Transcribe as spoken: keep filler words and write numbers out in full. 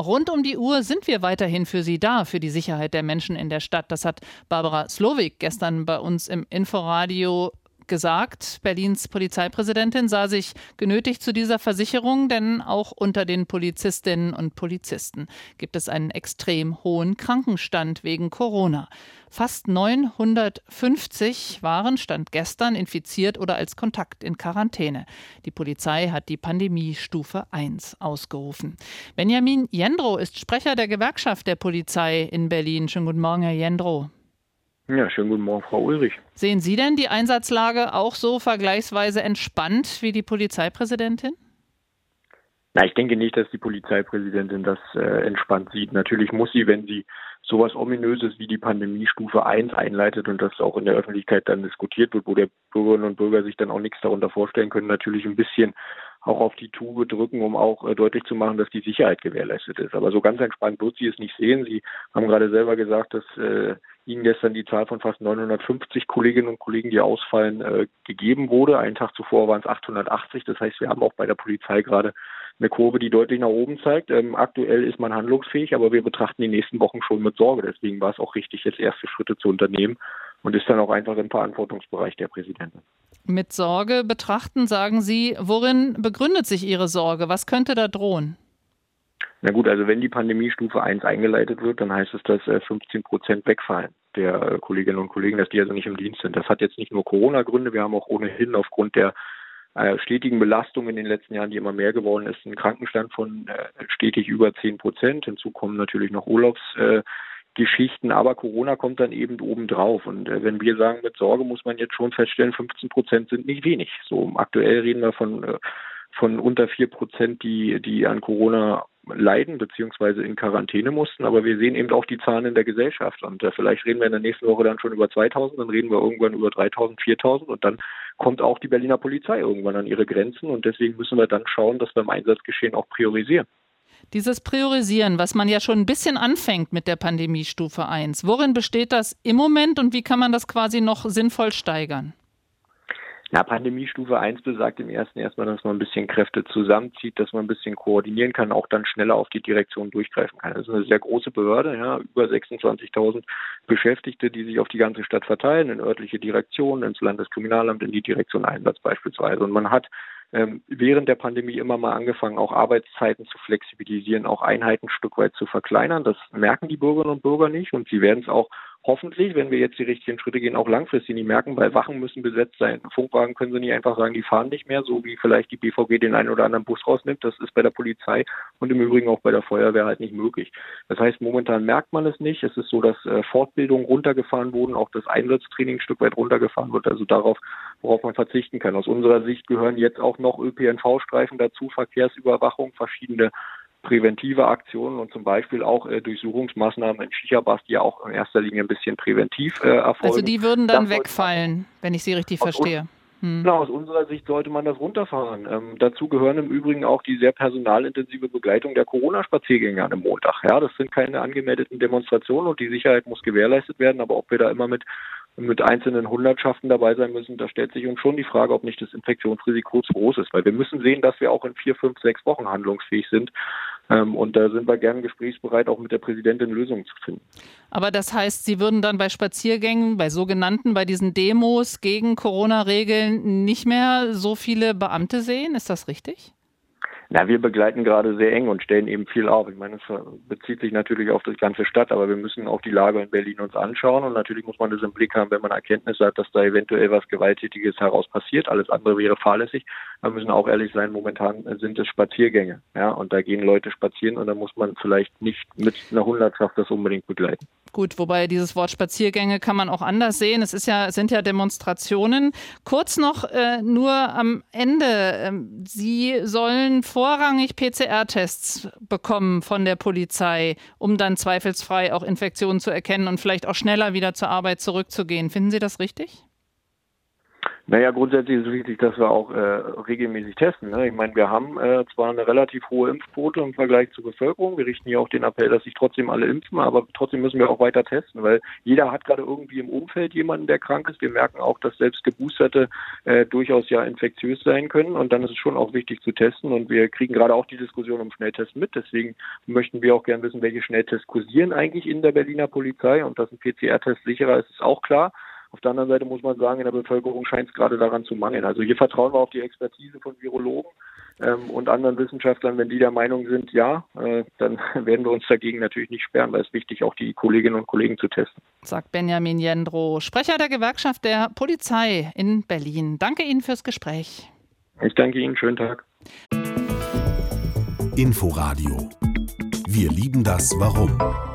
rund um die Uhr sind wir weiterhin für Sie da, für die Sicherheit der Menschen in der Stadt. Das hat Barbara Slowik gestern bei uns im Inforadio gesagt. Berlins Polizeipräsidentin sah sich genötigt zu dieser Versicherung, denn auch unter den Polizistinnen und Polizisten gibt es einen extrem hohen Krankenstand wegen Corona. Fast neunhundertfünfzig waren, Stand gestern, infiziert oder als Kontakt in Quarantäne. Die Polizei hat die Pandemie-Stufe eins ausgerufen. Benjamin Jendrow ist Sprecher der Gewerkschaft der Polizei in Berlin. Schönen guten Morgen, Herr Jendrow. Ja, schönen guten Morgen, Frau Ulrich. Sehen Sie denn die Einsatzlage auch so vergleichsweise entspannt wie die Polizeipräsidentin? Na, ich denke nicht, dass die Polizeipräsidentin das äh, entspannt sieht. Natürlich muss sie, wenn sie sowas Ominöses wie die Pandemie-Stufe eins einleitet und das auch in der Öffentlichkeit dann diskutiert wird, wo der Bürgerinnen und Bürger sich dann auch nichts darunter vorstellen können, natürlich ein bisschen auch auf die Tube drücken, um auch äh, deutlich zu machen, dass die Sicherheit gewährleistet ist. Aber so ganz entspannt wird sie es nicht sehen. Sie haben gerade selber gesagt, dass äh, Ihnen gestern die Zahl von fast neunhundertfünfzig Kolleginnen und Kollegen, die ausfallen, äh, gegeben wurde. Einen Tag zuvor waren es achthundertachtzig. Das heißt, wir haben auch bei der Polizei gerade eine Kurve, die deutlich nach oben zeigt. Ähm, aktuell ist man handlungsfähig, aber wir betrachten die nächsten Wochen schon mit Sorge. Deswegen war es auch richtig, jetzt erste Schritte zu unternehmen und ist dann auch einfach im Verantwortungsbereich der Präsidentin. Mit Sorge betrachten, sagen Sie. Worin begründet sich Ihre Sorge? Was könnte da drohen? Na gut, also wenn die Pandemie-Stufe eins eingeleitet wird, dann heißt es, dass fünfzehn Prozent wegfallen der Kolleginnen und Kollegen, dass die also nicht im Dienst sind. Das hat jetzt nicht nur Corona-Gründe, wir haben auch ohnehin aufgrund der äh, stetigen Belastung in den letzten Jahren, die immer mehr geworden ist, einen Krankenstand von äh, stetig über zehn Prozent. Hinzu kommen natürlich noch Urlaubsgeschichten, äh, aber Corona kommt dann eben obendrauf. Und äh, wenn wir sagen, mit Sorge muss man jetzt schon feststellen, fünfzehn Prozent sind nicht wenig. So aktuell reden wir von äh, von unter vier Prozent, die, die an Corona leiden beziehungsweise in Quarantäne mussten. Aber wir sehen eben auch die Zahlen in der Gesellschaft. Und äh, vielleicht reden wir in der nächsten Woche dann schon über zweitausend, dann reden wir irgendwann über dreitausend, viertausend und dann kommt auch die Berliner Polizei irgendwann an ihre Grenzen. Und deswegen müssen wir dann schauen, dass wir im Einsatzgeschehen auch priorisieren. Dieses Priorisieren, was man ja schon ein bisschen anfängt mit der Pandemie-Stufe eins, worin besteht das im Moment und wie kann man das quasi noch sinnvoll steigern? Na, Pandemie-Stufe eins besagt im ersten erstmal, dass man ein bisschen Kräfte zusammenzieht, dass man ein bisschen koordinieren kann, auch dann schneller auf die Direktion durchgreifen kann. Das ist eine sehr große Behörde, ja, über sechsundzwanzigtausend Beschäftigte, die sich auf die ganze Stadt verteilen, in örtliche Direktionen, ins Landeskriminalamt, in die Direktion Einsatz beispielsweise. Und man hat ähm, während der Pandemie immer mal angefangen, auch Arbeitszeiten zu flexibilisieren, auch Einheiten ein Stück weit zu verkleinern. Das merken die Bürgerinnen und Bürger nicht und sie werden es auch hoffentlich, wenn wir jetzt die richtigen Schritte gehen, auch langfristig nicht merken, weil Wachen müssen besetzt sein. Funkwagen können sie nicht einfach sagen, die fahren nicht mehr, so wie vielleicht die B V G den einen oder anderen Bus rausnimmt. Das ist bei der Polizei und im Übrigen auch bei der Feuerwehr halt nicht möglich. Das heißt, momentan merkt man es nicht. Es ist so, dass äh, Fortbildungen runtergefahren wurden, auch das Einsatztraining ein Stück weit runtergefahren wird, also darauf, worauf man verzichten kann. Aus unserer Sicht gehören jetzt auch noch Ö P N V-Streifen dazu, Verkehrsüberwachung, verschiedene präventive Aktionen und zum Beispiel auch äh, Durchsuchungsmaßnahmen in Shisha-Bars, die ja auch in erster Linie ein bisschen präventiv äh, erfolgen. Also die würden dann das wegfallen, wenn ich Sie richtig verstehe. Hm. Genau, aus unserer Sicht sollte man das runterfahren. Ähm, dazu gehören im Übrigen auch die sehr personalintensive Begleitung der Corona-Spaziergänge an einem Montag. Ja, das sind keine angemeldeten Demonstrationen und die Sicherheit muss gewährleistet werden, aber ob wir da immer mit mit einzelnen Hundertschaften dabei sein müssen, da stellt sich uns schon die Frage, ob nicht das Infektionsrisiko zu groß ist. Weil wir müssen sehen, dass wir auch in vier, fünf, sechs Wochen handlungsfähig sind. Ähm, und da sind wir gern gesprächsbereit, auch mit der Präsidentin Lösungen zu finden. Aber das heißt, Sie würden dann bei Spaziergängen, bei sogenannten, bei diesen Demos gegen Corona-Regeln nicht mehr so viele Beamte sehen? Ist das richtig? Na, wir begleiten gerade sehr eng und stellen eben viel auf. Ich meine, es bezieht sich natürlich auf die ganze Stadt, aber wir müssen auch die Lage in Berlin uns anschauen und natürlich muss man das im Blick haben, wenn man Erkenntnisse hat, dass da eventuell was Gewalttätiges heraus passiert. Alles andere wäre fahrlässig. Wir müssen auch ehrlich sein, momentan sind es Spaziergänge, ja, und da gehen Leute spazieren und da muss man vielleicht nicht mit einer Hundertschaft das unbedingt begleiten. Gut, wobei dieses Wort Spaziergänge kann man auch anders sehen. Es ist ja, sind ja Demonstrationen. Kurz noch äh, nur am Ende. Ähm, Sie sollen vorrangig P C R-Tests bekommen von der Polizei, um dann zweifelsfrei auch Infektionen zu erkennen und vielleicht auch schneller wieder zur Arbeit zurückzugehen. Finden Sie das richtig? Naja, grundsätzlich ist es wichtig, dass wir auch äh, regelmäßig testen. Ne? Ich meine, wir haben äh, zwar eine relativ hohe Impfquote im Vergleich zur Bevölkerung. Wir richten hier auch den Appell, dass sich trotzdem alle impfen, aber trotzdem müssen wir auch weiter testen, weil jeder hat gerade irgendwie im Umfeld jemanden, der krank ist. Wir merken auch, dass selbst Geboosterte äh, durchaus ja infektiös sein können, und dann ist es schon auch wichtig zu testen, und wir kriegen gerade auch die Diskussion um Schnelltests mit. Deswegen möchten wir auch gerne wissen, welche Schnelltests kursieren eigentlich in der Berliner Polizei, und dass ein P C R-Test sicherer ist, ist auch klar. Auf der anderen Seite muss man sagen, in der Bevölkerung scheint es gerade daran zu mangeln. Also hier vertrauen wir auf die Expertise von Virologen ähm, und anderen Wissenschaftlern. Wenn die der Meinung sind, ja, äh, dann werden wir uns dagegen natürlich nicht sperren, weil es ist wichtig, auch die Kolleginnen und Kollegen zu testen. Sagt Benjamin Jendrow, Sprecher der Gewerkschaft der Polizei in Berlin. Danke Ihnen fürs Gespräch. Ich danke Ihnen. Schönen Tag. Inforadio. Wir lieben das Warum.